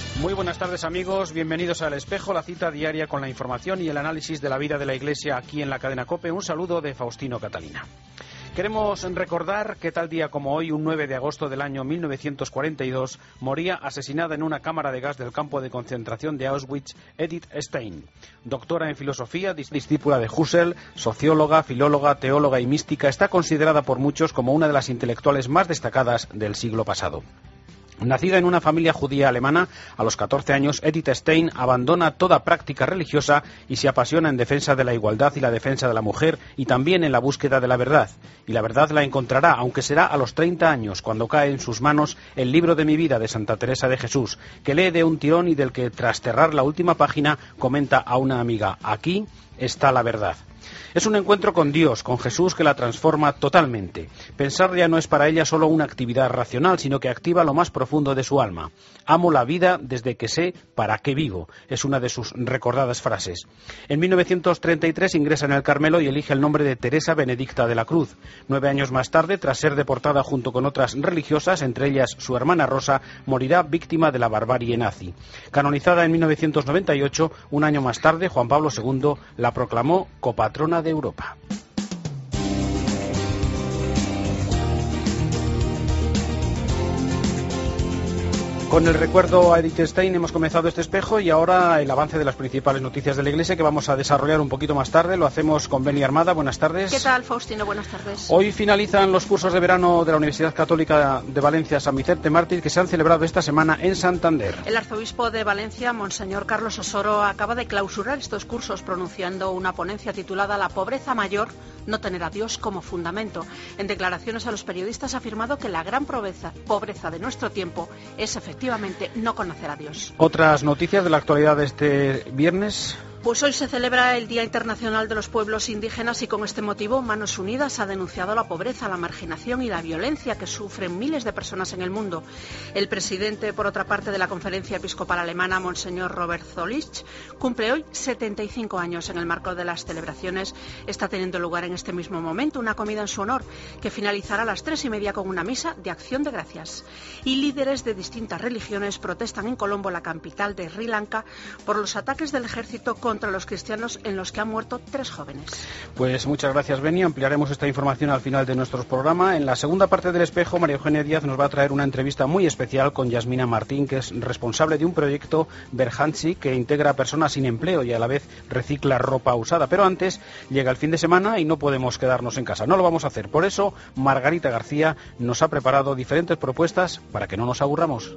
Muy buenas tardes, amigos, bienvenidos al Espejo, la cita diaria con la información y el análisis de la vida de la Iglesia aquí en la cadena COPE. Un saludo de Faustino Catalina. Queremos recordar que tal día como hoy, un 9 de agosto del año 1942, moría asesinada en una cámara de gas del campo de concentración de Auschwitz Edith Stein. Doctora en filosofía, discípula de Husserl, socióloga, filóloga, teóloga y mística, está considerada por muchos como una de las intelectuales más destacadas del siglo pasado. Nacida en una familia judía alemana, a los 14 años, Edith Stein abandona toda práctica religiosa y se apasiona en defensa de la igualdad y la defensa de la mujer y también en la búsqueda de la verdad. Y la verdad la encontrará, aunque será a los 30 años, cuando cae en sus manos el libro de mi vida de Santa Teresa de Jesús, que lee de un tirón y del que, tras cerrar la última página, comenta a una amiga: aquí está la verdad. Es un encuentro con Dios, con Jesús, que la transforma totalmente. Pensar ya no es para ella solo una actividad racional, sino que activa lo más profundo de su alma. Amo la vida desde que sé para qué vivo, es una de sus recordadas frases. En 1933 ingresa en el Carmelo y elige el nombre de Teresa Benedicta de la Cruz. 9 años más tarde, tras ser deportada junto con otras religiosas, entre ellas su hermana Rosa, morirá víctima de la barbarie nazi. Canonizada en 1998, un año más tarde, Juan Pablo II la proclamó copatrona de Europa. Con el recuerdo a Edith Stein hemos comenzado este espejo y ahora el avance de las principales noticias de la Iglesia que vamos a desarrollar un poquito más tarde. Lo hacemos con Beni Armada. Buenas tardes. ¿Qué tal, Faustino? Buenas tardes. Hoy finalizan los cursos de verano de la Universidad Católica de Valencia San Vicente Mártir, que se han celebrado esta semana en Santander. El arzobispo de Valencia, Monseñor Carlos Osoro, acaba de clausurar estos cursos pronunciando una ponencia titulada La pobreza mayor, no tener a Dios como fundamento. En declaraciones a los periodistas ha afirmado que la gran pobreza de nuestro tiempo es efectivamente no conocer a Dios. Otras noticias de la actualidad de este viernes. Pues hoy se celebra el Día Internacional de los Pueblos Indígenas y con este motivo Manos Unidas ha denunciado la pobreza, la marginación y la violencia que sufren miles de personas en el mundo. El presidente, por otra parte, de la Conferencia Episcopal Alemana, Monseñor Robert Zolich, cumple hoy 75 años. En el marco de las celebraciones está teniendo lugar en este mismo momento una comida en su honor que finalizará a las 3:30 con una misa de acción de gracias. Y líderes de distintas religiones protestan en Colombo, la capital de Sri Lanka, por los ataques del ejército contra los cristianos en los que han muerto 3 jóvenes. Pues muchas gracias, Beni. Ampliaremos esta información al final de nuestro programa. En la segunda parte del espejo, María Eugenia Díaz nos va a traer una entrevista muy especial con Yasmina Martín, que es responsable de un proyecto Berhansi que integra a personas sin empleo y a la vez recicla ropa usada. Pero antes llega el fin de semana y no podemos quedarnos en casa. No lo vamos a hacer. Por eso, Margarita García nos ha preparado diferentes propuestas para que no nos aburramos.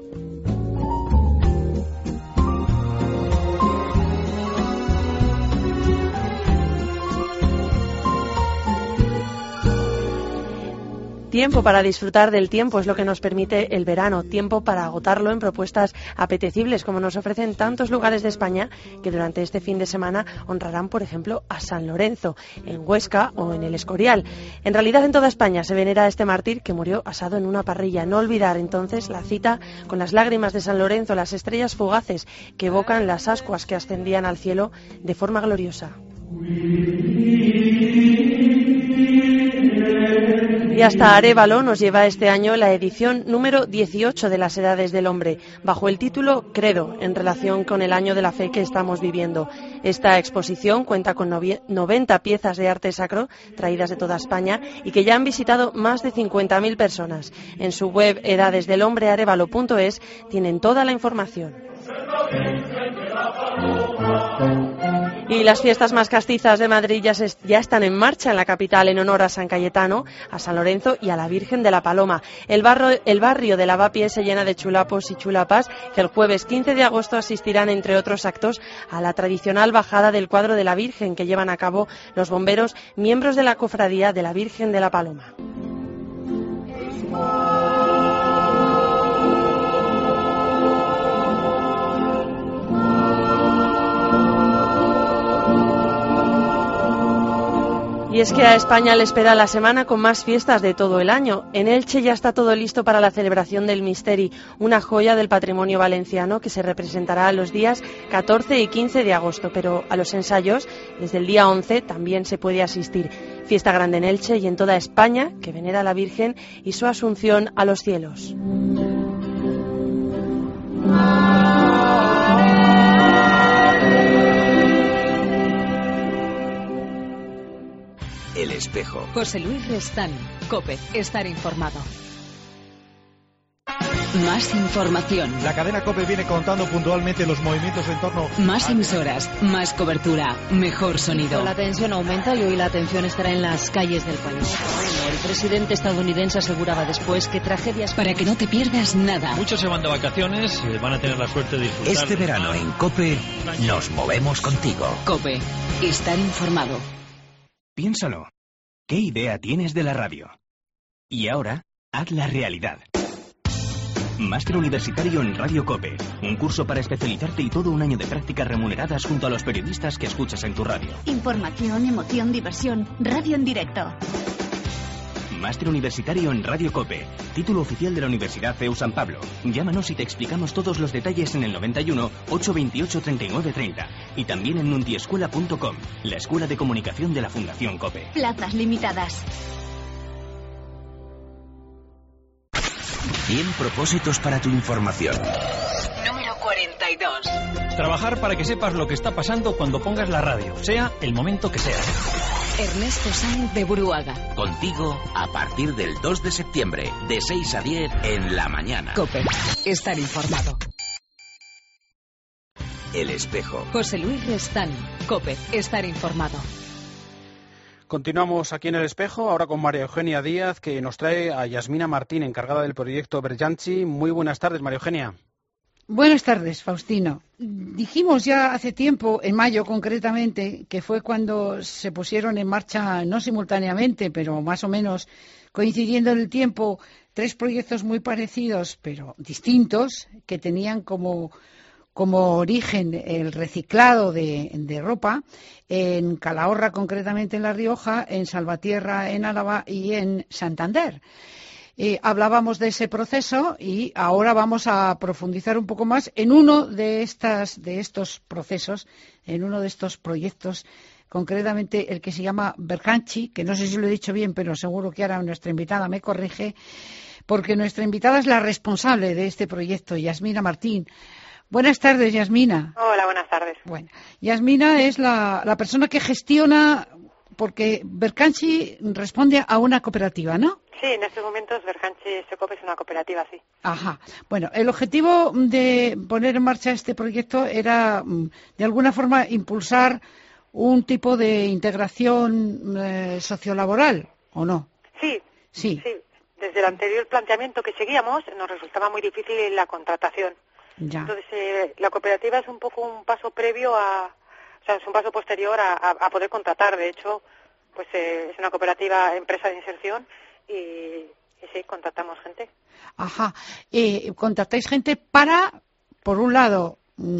Tiempo para disfrutar del tiempo es lo que nos permite el verano, tiempo para agotarlo en propuestas apetecibles como nos ofrecen tantos lugares de España que durante este fin de semana honrarán, por ejemplo, a San Lorenzo, en Huesca o en el Escorial. En realidad en toda España se venera a este mártir que murió asado en una parrilla. No olvidar entonces la cita con las lágrimas de San Lorenzo, las estrellas fugaces que evocan las ascuas que ascendían al cielo de forma gloriosa. Y hasta Arévalo nos lleva este año la edición número 18 de las Edades del Hombre, bajo el título Credo, en relación con el año de la fe que estamos viviendo. Esta exposición cuenta con 90 piezas de arte sacro traídas de toda España y que ya han visitado más de 50.000 personas. En su web edadesdelhombrearevalo.es tienen toda la información. Y las fiestas más castizas de Madrid ya están en marcha en la capital en honor a San Cayetano, a San Lorenzo y a la Virgen de la Paloma. El barrio de Lavapiés se llena de chulapos y chulapas que el jueves 15 de agosto asistirán, entre otros actos, a la tradicional bajada del cuadro de la Virgen que llevan a cabo los bomberos, miembros de la Cofradía de la Virgen de la Paloma. Y es que a España le espera la semana con más fiestas de todo el año. En Elche ya está todo listo para la celebración del Misteri, una joya del patrimonio valenciano que se representará los días 14 y 15 de agosto, pero a los ensayos desde el día 11 también se puede asistir. Fiesta grande en Elche y en toda España que venera a la Virgen y su asunción a los cielos. Espejo. José Luis Restán, COPE, estar informado. Más información. La cadena COPE viene contando puntualmente los movimientos en torno... Más emisoras, más cobertura, mejor sonido. La tensión aumenta y hoy la atención estará en las calles del país. Bueno, el presidente estadounidense aseguraba después que tragedias... Para que no te pierdas nada. Muchos se van de vacaciones, van a tener la suerte de disfrutar. Este verano en COPE nos movemos contigo. COPE, estar informado. Piénsalo. ¿Qué idea tienes de la radio? Y ahora, hazla realidad. Máster Universitario en Radio COPE. Un curso para especializarte y todo un año de prácticas remuneradas junto a los periodistas que escuchas en tu radio. Información, emoción, diversión. Radio en directo. Máster Universitario en Radio COPE. Título oficial de la Universidad CEU San Pablo. Llámanos y te explicamos todos los detalles en el 91 828 3930. Y también en nuntiescuela.com, la escuela de comunicación de la Fundación COPE. Plazas limitadas. 100 propósitos para tu información. Número 42. Trabajar para que sepas lo que está pasando cuando pongas la radio, sea el momento que sea. Ernesto Sáenz de Buruaga. Contigo a partir del 2 de septiembre, de 6 a 10 en la mañana. COPE, estar informado. El Espejo. José Luis Restán, COPE, estar informado. Continuamos aquí en El Espejo, ahora con María Eugenia Díaz, que nos trae a Yasmina Martín, encargada del proyecto Berjanchi. Muy buenas tardes, María Eugenia. Buenas tardes, Faustino. Dijimos ya hace tiempo, en mayo concretamente, que fue cuando se pusieron en marcha, no simultáneamente, pero más o menos coincidiendo en el tiempo, 3 proyectos muy parecidos, pero distintos, que tenían como origen el reciclado de ropa en Calahorra, concretamente en La Rioja, en Salvatierra, en Álava y en Santander. Hablábamos de ese proceso y ahora vamos a profundizar un poco más en uno de estos procesos, en uno de estos proyectos, concretamente el que se llama Berjanchi, que no sé si lo he dicho bien, pero seguro que ahora nuestra invitada me corrige, porque nuestra invitada es la responsable de este proyecto, Yasmina Martín. Buenas tardes, Yasmina. Hola, buenas tardes. Bueno, Yasmina es la persona que gestiona, porque Berjanchi responde a una cooperativa, ¿no? Sí, en estos momentos Berjanchi Secop es una cooperativa, sí. Ajá. Bueno, el objetivo de poner en marcha este proyecto era, de alguna forma, impulsar un tipo de integración sociolaboral, ¿o no? Sí. Sí. Desde el anterior planteamiento que seguíamos, nos resultaba muy difícil la contratación. Ya. Entonces, la cooperativa es un poco un paso previo es un paso posterior a poder contratar. De hecho, pues es una cooperativa empresa de inserción y sí, contratamos gente. Ajá. Contratáis gente para, por un lado,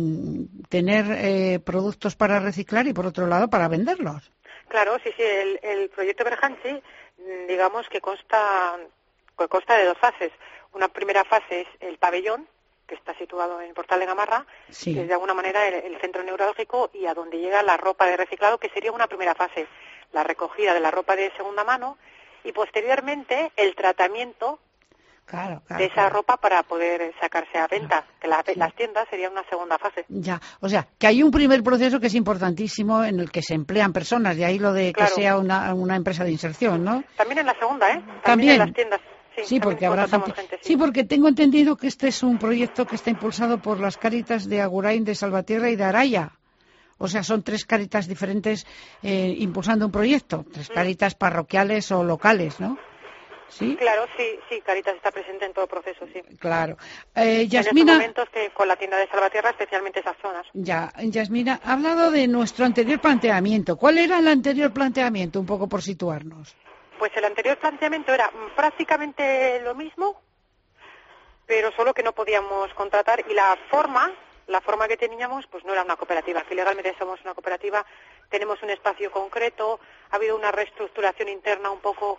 tener productos para reciclar y, por otro lado, para venderlos. Claro, sí. El proyecto Berjanchi, digamos que consta de 2 fases. Una primera fase es el pabellón, que está situado en el Portal de Gamarra, sí, que es de alguna manera el centro neurálgico y a donde llega la ropa de reciclado, que sería una primera fase, la recogida de la ropa de segunda mano y posteriormente el tratamiento de esa ropa para poder sacarse a venta, que las tiendas sería una segunda fase. Ya, o sea, que hay un primer proceso que es importantísimo en el que se emplean personas, de ahí lo de que sea una empresa de inserción, ¿no? También en la segunda, ¿eh? También en las tiendas. Sí, porque habrá gente. Sí, porque tengo entendido que este es un proyecto que está impulsado por las Cáritas de Agurain, de Salvatierra y de Araya. O sea, son 3 Cáritas diferentes impulsando un proyecto, 3 Cáritas parroquiales o locales, ¿no? ¿Sí? Claro, sí, Cáritas está presente en todo el proceso, sí. Claro. Yasmina, en estos momentos que con la tienda de Salvatierra, especialmente esas zonas. Ya, Yasmina, ha hablado de nuestro anterior planteamiento. ¿Cuál era el anterior planteamiento, un poco por situarnos? Pues el anterior planteamiento era prácticamente lo mismo, pero solo que no podíamos contratar y la forma que teníamos pues no era una cooperativa. Aquí legalmente somos una cooperativa, tenemos un espacio concreto, ha habido una reestructuración interna un poco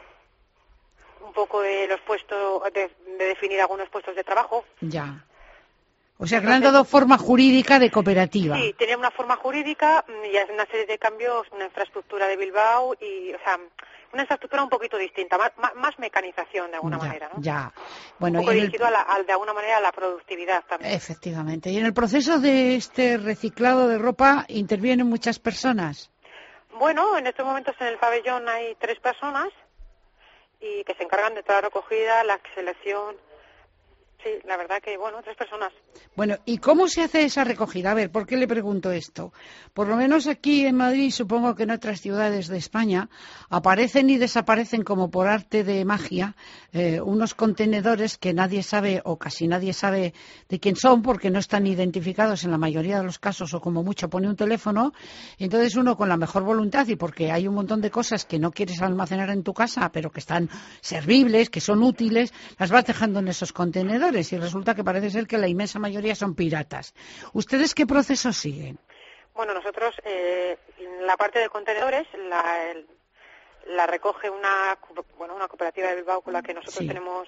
de los puestos, de definir algunos puestos de trabajo. Ya. O sea, que le han dado forma jurídica de cooperativa. Sí, tenía una forma jurídica y una serie de cambios, una infraestructura de Bilbao y, o sea, una infraestructura un poquito distinta, más mecanización de alguna manera, ¿no? Ya. Bueno, un poco dirigido de alguna manera a la productividad también. Efectivamente. Y en el proceso de este reciclado de ropa intervienen muchas personas. Bueno, en estos momentos en el pabellón hay 3 personas y que se encargan de toda la recogida, la selección. Sí, la verdad que, 3 personas. Bueno, ¿y cómo se hace esa recogida? A ver, ¿por qué le pregunto esto? Por lo menos aquí en Madrid, supongo que en otras ciudades de España, aparecen y desaparecen como por arte de magia unos contenedores que nadie sabe o casi nadie sabe de quién son porque no están identificados en la mayoría de los casos o como mucho pone un teléfono. Y entonces uno con la mejor voluntad y porque hay un montón de cosas que no quieres almacenar en tu casa pero que están servibles, que son útiles, las vas dejando en esos contenedores. Y resulta que parece ser que la inmensa mayoría son piratas. ¿Ustedes qué proceso siguen? Bueno, nosotros, la parte de contenedores la recoge una cooperativa de Bilbao con la que nosotros tenemos,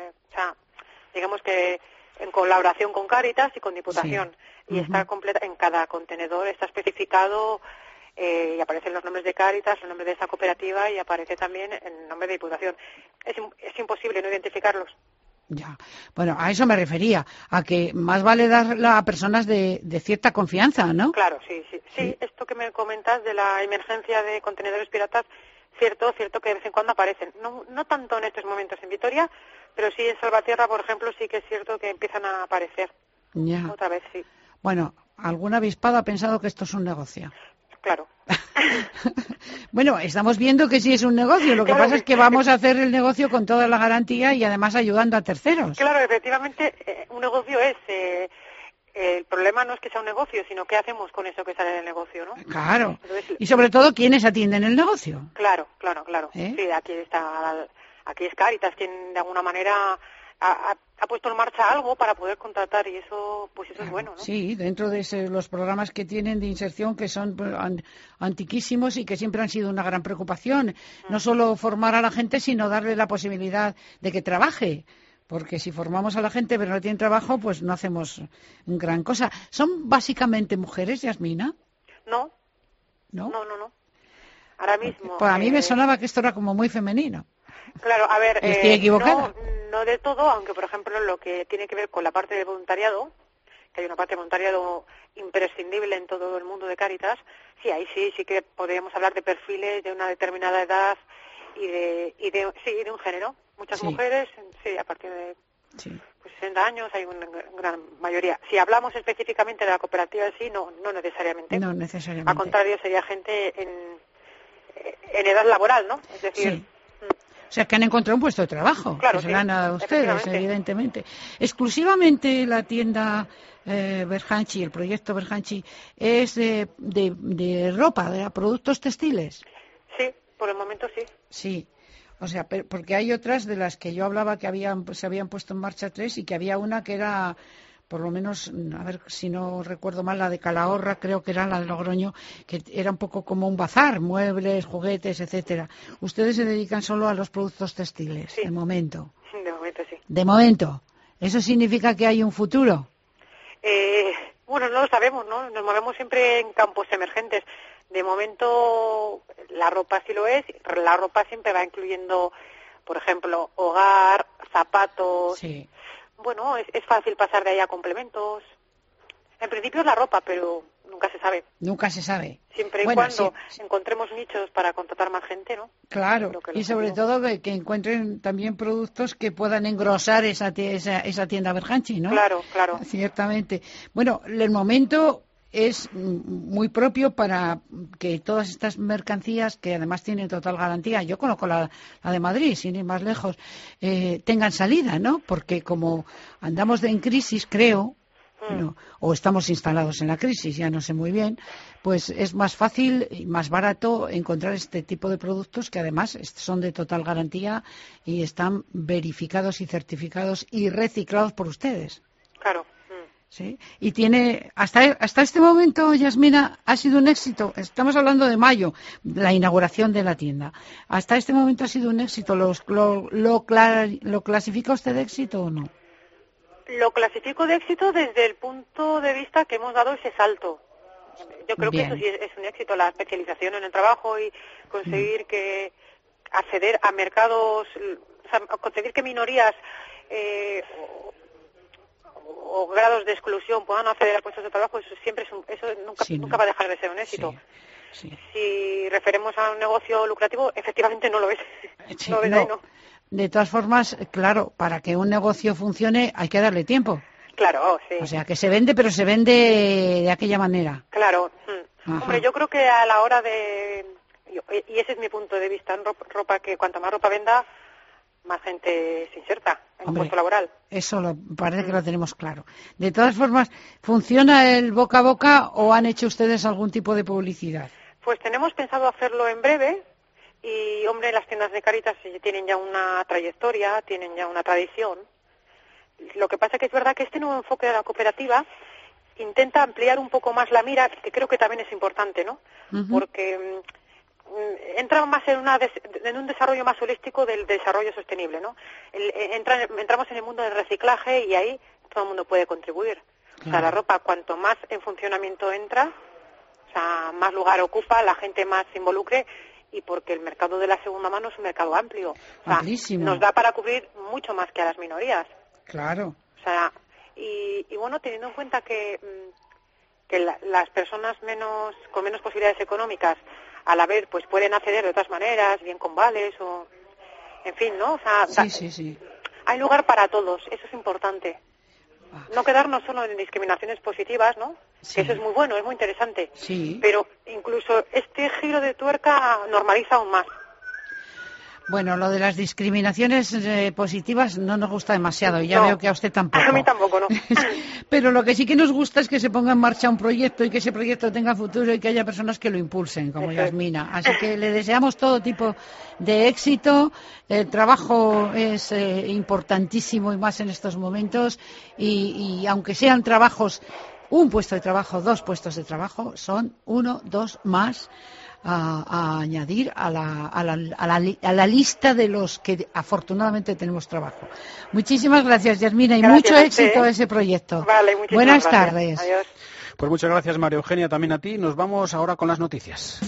digamos que en colaboración con Cáritas y con Diputación. Sí. Y está completa, en cada contenedor está especificado y aparecen los nombres de Cáritas, los nombres de esa cooperativa y aparece también el nombre de Diputación. Es imposible no identificarlos. Ya, bueno, a eso me refería, a que más vale darla a personas de cierta confianza, ¿no? Claro, sí. Esto que me comentas de la emergencia de contenedores piratas, cierto que de vez en cuando aparecen. No tanto en estos momentos en Vitoria, pero sí en Salvatierra, por ejemplo, sí que es cierto que empiezan a aparecer. Ya. Otra vez, sí. Bueno, algún avispado ha pensado que esto es un negocio. Claro. Bueno, estamos viendo que sí es un negocio. Lo que pasa es que vamos a hacer el negocio con toda la garantía y además ayudando a terceros. Claro, efectivamente, un negocio es... el problema no es que sea un negocio, sino qué hacemos con eso que sale del negocio, ¿no? Claro. Entonces, y sobre todo, ¿quiénes atienden el negocio? Claro. Sí, aquí es Cáritas quien de alguna manera ha puesto en marcha algo para poder contratar y eso es bueno, ¿no? Sí, dentro de los programas que tienen de inserción que son antiquísimos y que siempre han sido una gran preocupación. No solo formar a la gente, sino darle la posibilidad de que trabaje. Porque si formamos a la gente pero no tienen trabajo, pues no hacemos gran cosa. ¿Son básicamente mujeres, Yasmina? No. ¿No? No. Ahora mismo... Pues a mí me sonaba que esto era como muy femenino. Claro, a ver... ¿Estoy equivocada? No de todo, aunque por ejemplo lo que tiene que ver con la parte de voluntariado, que hay una parte de voluntariado imprescindible en todo el mundo de Cáritas, sí, ahí sí que podríamos hablar de perfiles de una determinada edad y de un género. Muchas mujeres, sí, a partir de 60 años hay una gran mayoría. Si hablamos específicamente de la cooperativa en sí, no necesariamente. No necesariamente. Al contrario, sería gente en edad laboral, ¿no? Es decir... Sí. O sea, que han encontrado un puesto de trabajo, claro, que se lo han dado a ustedes, evidentemente. Exclusivamente la tienda Berhanchi, el proyecto Berhanchi, es de ropa, de productos textiles. Sí, por el momento sí. Sí, o sea, porque hay otras de las que yo hablaba que se habían puesto en marcha 3 y que había una que era... por lo menos, a ver si no recuerdo mal, la de Calahorra, creo que era la de Logroño, que era un poco como un bazar, muebles, juguetes, etcétera. Ustedes se dedican solo a los productos textiles, de momento. De momento sí. De momento. ¿Eso significa que hay un futuro? Bueno, no lo sabemos, ¿no? Nos movemos siempre en campos emergentes. De momento, la ropa sí lo es. La ropa siempre va incluyendo, por ejemplo, hogar, zapatos... Sí. Bueno, es fácil pasar de ahí a complementos. En principio es la ropa, pero nunca se sabe. Nunca se sabe. Siempre y cuando encontremos nichos para contratar más gente, ¿no? Claro, y sobre todo que encuentren también productos que puedan engrosar esa tienda Berhanchi, ¿no? Claro. Ciertamente. Bueno, el momento es muy propio para que todas estas mercancías, que además tienen total garantía, yo conozco la de Madrid, sin ir más lejos, tengan salida, ¿no? Porque como andamos en crisis, creo, o estamos instalados en la crisis, ya no sé muy bien, pues es más fácil y más barato encontrar este tipo de productos que además son de total garantía y están verificados y certificados y reciclados por ustedes. Claro. Sí, y tiene hasta este momento, Yasmina, ha sido un éxito. Estamos hablando de mayo, la inauguración de la tienda. Hasta este momento ha sido un éxito. ¿Lo clasifica usted de éxito o no? Lo clasifico de éxito desde el punto de vista que hemos dado ese salto. Yo creo que eso sí es un éxito, la especialización en el trabajo y conseguir que acceder a mercados, o sea, conseguir que minorías o grados de exclusión puedan acceder a puestos de trabajo, eso siempre nunca va a dejar de ser un éxito. Si referimos a un negocio lucrativo, efectivamente no lo es. Sí, no. De todas formas, claro, para que un negocio funcione hay que darle tiempo. Claro, sí. O sea, que se vende, pero se vende de aquella manera. Claro. Hombre, yo creo que a la hora de... Y ese es mi punto de vista en ropa, que cuanto más ropa venda, más gente se inserta en el puesto laboral. Eso parece que lo tenemos claro. De todas formas, ¿funciona el boca a boca o han hecho ustedes algún tipo de publicidad? Pues tenemos pensado hacerlo en breve y, hombre, las tiendas de Cáritas tienen ya una trayectoria, tienen ya una tradición. Lo que pasa que es verdad que este nuevo enfoque de la cooperativa intenta ampliar un poco más la mira, que creo que también es importante, ¿no? Porque entra más en un desarrollo más holístico del desarrollo sostenible, ¿no? Entramos en el mundo del reciclaje y ahí todo el mundo puede contribuir. Claro. O sea, la ropa, cuanto más en funcionamiento entra, o sea, más lugar ocupa, la gente más se involucre, y porque el mercado de la segunda mano es un mercado amplio. O sea, nos da para cubrir mucho más que a las minorías. Claro. O sea, y bueno, teniendo en cuenta que las personas con menos posibilidades económicas, al haber, pues pueden acceder de otras maneras, bien con vales o... En fin, ¿no? O sea, sí. Hay lugar para todos, eso es importante. No quedarnos solo en discriminaciones positivas, ¿no? Sí. Que eso es muy bueno, es muy interesante. Sí. Pero incluso este giro de tuerca normaliza aún más. Bueno, lo de las discriminaciones positivas no nos gusta demasiado, y ya veo que a usted tampoco. A mí tampoco, no. Pero lo que sí que nos gusta es que se ponga en marcha un proyecto y que ese proyecto tenga futuro y que haya personas que lo impulsen, como Yasmina. Así que le deseamos todo tipo de éxito. El trabajo es importantísimo, y más en estos momentos, y aunque sean trabajos, un puesto de trabajo, 2 puestos de trabajo, son 1, 2 más a añadir a la lista de los que afortunadamente tenemos trabajo. Muchísimas gracias, Yasmina, y mucho éxito a ese proyecto. Vale, buenas tardes. Adiós. Pues muchas gracias, María Eugenia, también a ti. Nos vamos ahora con las noticias.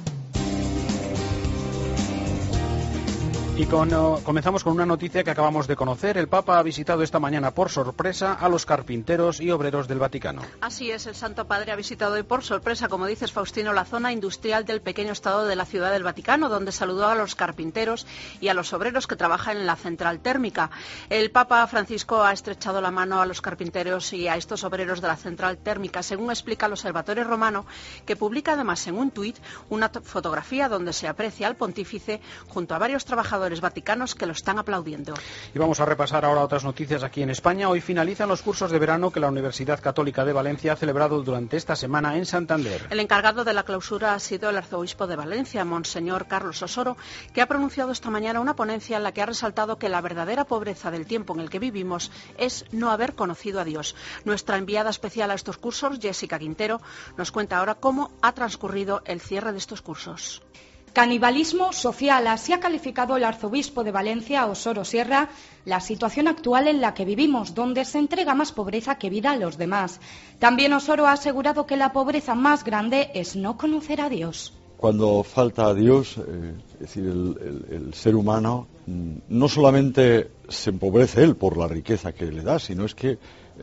Y comenzamos con una noticia que acabamos de conocer. El Papa ha visitado esta mañana por sorpresa a los carpinteros y obreros del Vaticano. Así es, el Santo Padre ha visitado hoy por sorpresa, como dices, Faustino, la zona industrial del pequeño estado de la Ciudad del Vaticano, donde saludó a los carpinteros y a los obreros que trabajan en la central térmica. El Papa Francisco ha estrechado la mano a los carpinteros y a estos obreros de la central térmica, según explica el Observatorio Romano, que publica además en un tuit una fotografía donde se aprecia al pontífice junto a varios trabajadores vaticanos que lo están aplaudiendo. Y vamos a repasar ahora otras noticias aquí en España. Hoy finalizan los cursos de verano que la Universidad Católica de Valencia ha celebrado durante esta semana en Santander. El encargado de la clausura ha sido el arzobispo de Valencia, Monseñor Carlos Osoro, que ha pronunciado esta mañana una ponencia en la que ha resaltado que la verdadera pobreza del tiempo en el que vivimos es no haber conocido a Dios. Nuestra enviada especial a estos cursos, Jessica Quintero, nos cuenta ahora cómo ha transcurrido el cierre de estos cursos. Canibalismo social, así ha calificado el arzobispo de Valencia, Osoro Sierra, la situación actual en la que vivimos, donde se entrega más pobreza que vida a los demás. También Osoro ha asegurado que la pobreza más grande es no conocer a Dios. Cuando falta a Dios, es decir, el ser humano no solamente se empobrece él por la riqueza que le da, sino es que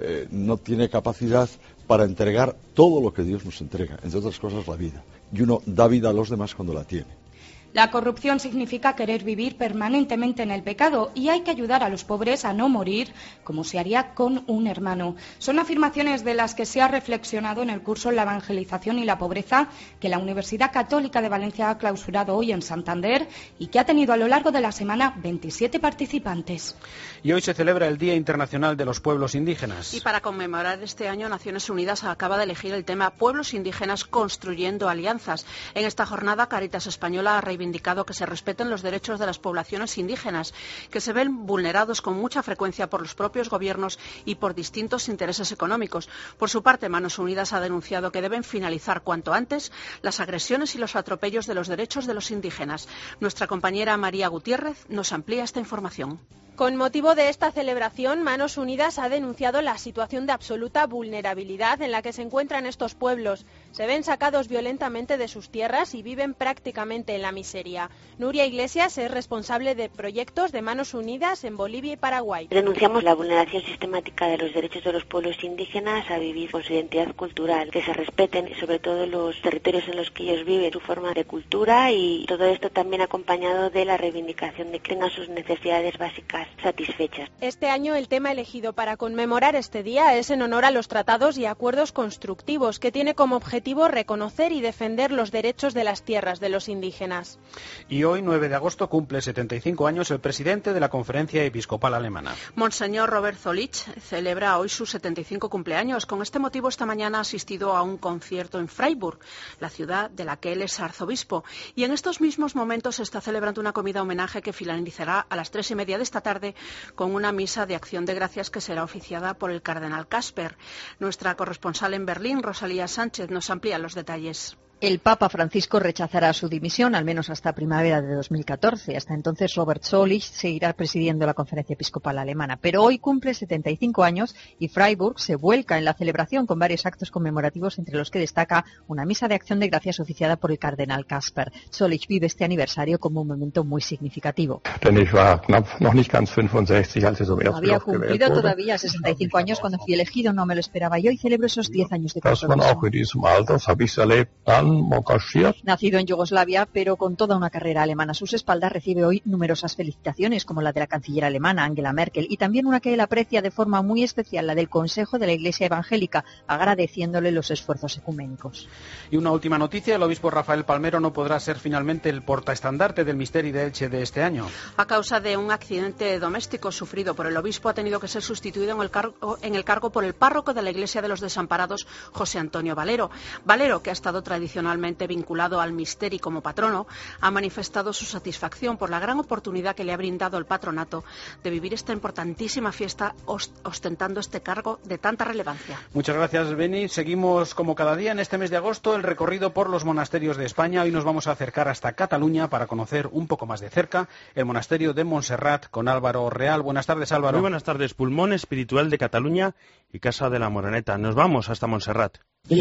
no tiene capacidad para entregar todo lo que Dios nos entrega, entre otras cosas la vida. Y uno da vida a los demás cuando la tiene. La corrupción significa querer vivir permanentemente en el pecado y hay que ayudar a los pobres a no morir como se haría con un hermano. Son afirmaciones de las que se ha reflexionado en el curso La evangelización y la pobreza que la Universidad Católica de Valencia ha clausurado hoy en Santander y que ha tenido a lo largo de la semana 27 participantes. Y hoy se celebra el Día Internacional de los Pueblos Indígenas. Y para conmemorar este año, Naciones Unidas acaba de elegir el tema Pueblos Indígenas construyendo alianzas. En esta jornada, Cáritas Española ha reivindicado que se respeten los derechos de las poblaciones indígenas, que se ven vulnerados con mucha frecuencia por los propios gobiernos y por distintos intereses económicos. Por su parte, Manos Unidas ha denunciado que deben finalizar cuanto antes las agresiones y los atropellos de los derechos de los indígenas. Nuestra compañera María Gutiérrez nos amplía esta información. Con motivo de esta celebración, Manos Unidas ha denunciado la situación de absoluta vulnerabilidad en la que se encuentran estos pueblos. Se ven sacados violentamente de sus tierras y viven prácticamente en la miseria. Nuria Iglesias es responsable de proyectos de Manos Unidas en Bolivia y Paraguay. Denunciamos la vulneración sistemática de los derechos de los pueblos indígenas a vivir con su identidad cultural, que se respeten sobre todo los territorios en los que ellos viven, su forma de cultura, y todo esto también acompañado de la reivindicación de que tengan sus necesidades básicas satisfechas. Este año el tema elegido para conmemorar este día es en honor a los tratados y acuerdos constructivos, que tiene como objetivo reconocer y defender los derechos de las tierras de los indígenas. Y hoy, 9 de agosto, cumple 75 años el presidente de la Conferencia Episcopal Alemana. Monseñor Robert Zollitsch celebra hoy sus 75 cumpleaños. Con este motivo, esta mañana ha asistido a un concierto en Freiburg, la ciudad de la que él es arzobispo. Y en estos mismos momentos se está celebrando una comida homenaje que finalizará a las 3:30 de esta tarde con una misa de acción de gracias que será oficiada por el cardenal Kasper. Nuestra corresponsal en Berlín, Rosalía Sánchez, nos amplía los detalles. El Papa Francisco rechazará su dimisión, al menos hasta primavera de 2014. Hasta entonces, Robert Zollitsch seguirá presidiendo la Conferencia Episcopal Alemana. Pero hoy cumple 75 años y Freiburg se vuelca en la celebración con varios actos conmemorativos, entre los que destaca una misa de acción de gracias oficiada por el cardenal Kasper. Zollitsch vive este aniversario como un momento muy significativo. No había cumplido todavía 65 años cuando fui elegido, no me lo esperaba. Y hoy celebro esos 10 años de compromiso. Nacido en Yugoslavia, pero con toda una carrera alemana a sus espaldas, recibe hoy numerosas felicitaciones, como la de la canciller alemana Angela Merkel, y también una que él aprecia de forma muy especial, la del Consejo de la Iglesia Evangélica, agradeciéndole los esfuerzos ecuménicos. Y una última noticia: el obispo Rafael Palmero no podrá ser finalmente el portaestandarte del Misteri de Elche de este año. A causa de un accidente doméstico sufrido por el obispo, ha tenido que ser sustituido en el cargo por el párroco de la Iglesia de los Desamparados, José Antonio Valero. Valero, que ha estado tradicionalmente vinculado al Misteri como patrono, ha manifestado su satisfacción por la gran oportunidad que le ha brindado el patronato de vivir esta importantísima fiesta ostentando este cargo de tanta relevancia. Muchas gracias, Beni. Seguimos como cada día en este mes de agosto el recorrido por los monasterios de España. Hoy nos vamos a acercar hasta Cataluña para conocer un poco más de cerca el monasterio de Montserrat con Álvaro Real. Buenas tardes, Álvaro. Muy buenas tardes. Pulmón espiritual de Cataluña y Casa de la Moreneta. Nos vamos hasta Montserrat.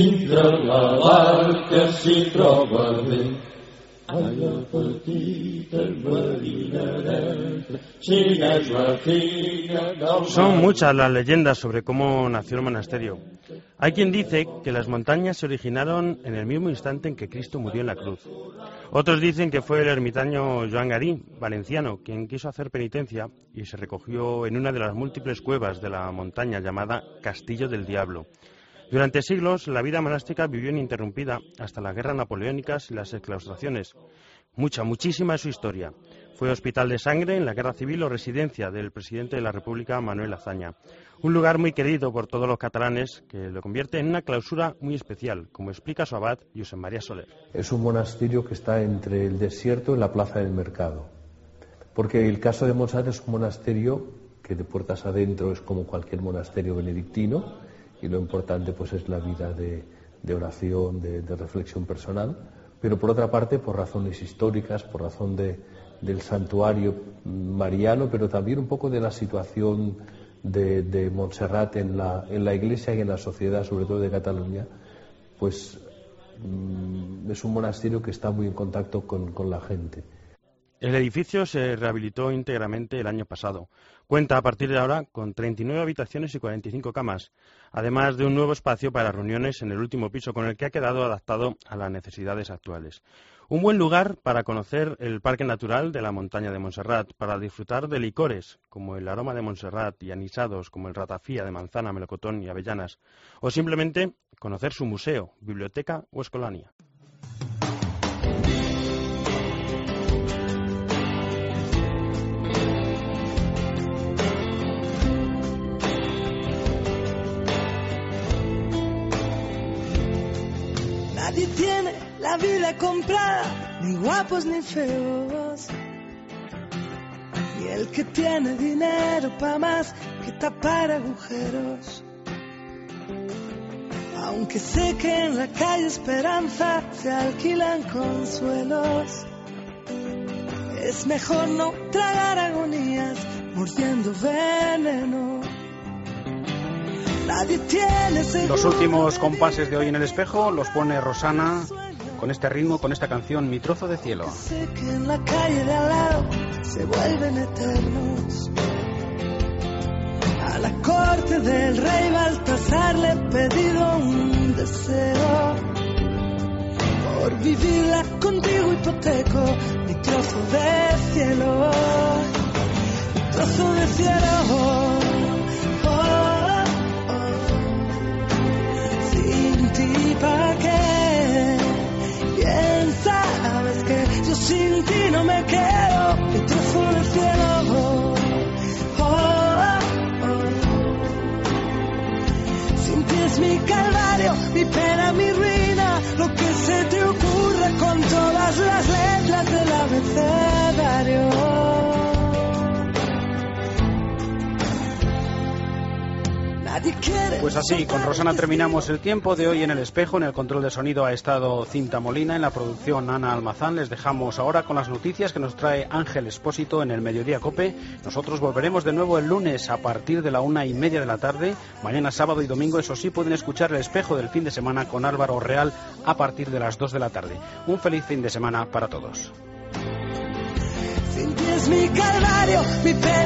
Son muchas las leyendas sobre cómo nació el monasterio. Hay quien dice que las montañas se originaron en el mismo instante en que Cristo murió en la cruz. Otros dicen que fue el ermitaño Joan Garí, valenciano, quien quiso hacer penitencia y se recogió en una de las múltiples cuevas de la montaña llamada Castillo del Diablo. Durante siglos, la vida monástica vivió ininterrumpida hasta las guerras napoleónicas y las exclaustraciones. Muchísima es su historia. Fue hospital de sangre en la Guerra Civil o residencia del presidente de la República, Manuel Azaña. Un lugar muy querido por todos los catalanes que lo convierte en una clausura muy especial, como explica su abad, Josep María Soler. Es un monasterio que está entre el desierto y la plaza del mercado. Porque el caso de Montserrat es un monasterio que de puertas adentro es como cualquier monasterio benedictino, y lo importante pues es la vida de oración, de reflexión personal, pero por otra parte por razones históricas, por razón del santuario mariano, pero también un poco de la situación de Montserrat en la iglesia y en la sociedad, sobre todo de Cataluña, pues es un monasterio que está muy en contacto con la gente. El edificio se rehabilitó íntegramente el año pasado. Cuenta a partir de ahora con 39 habitaciones y 45 camas, además de un nuevo espacio para reuniones en el último piso con el que ha quedado adaptado a las necesidades actuales. Un buen lugar para conocer el Parque Natural de la Montaña de Montserrat, para disfrutar de licores como el Aroma de Montserrat y anisados como el Ratafía de manzana, melocotón y avellanas, o simplemente conocer su museo, biblioteca o escolanía. Nadie tiene la vida comprada, ni guapos ni feos. Y el que tiene dinero pa' más que tapar agujeros. Aunque sé que en la calle Esperanza se alquilan consuelos. Es mejor no tragar agonías mordiendo veneno. Nadie tiene seguro. Los últimos compases de Hoy en el Espejo los pone Rosana con este ritmo, con esta canción, Mi trozo de cielo. Sé que en la calle de al lado se vuelven eternos. A la corte del rey Baltasar le he pedido un deseo. Por vivirla contigo hipoteco mi trozo de cielo. Mi trozo de cielo. Sin ti pa' qué. Bien sabes que yo sin ti no me quedo. Mi trozo de cielo. Sin ti es mi calvario, mi pena, mi ruina. Lo que se te ocurre con todas las letras del abecedario. Pues así, con Rosana terminamos el tiempo de Hoy en el Espejo. En el control de sonido ha estado Cinta Molina, en la producción Ana Almazán. Les dejamos ahora con las noticias que nos trae Ángel Expósito en el Mediodía Cope. Nosotros volveremos de nuevo el lunes a partir de la 1:30 de la tarde. Mañana sábado y domingo, eso sí, pueden escuchar El Espejo del fin de semana con Álvaro Real a partir de las 2 de la tarde. Un feliz fin de semana para todos. Sin ti es mi calvario, mi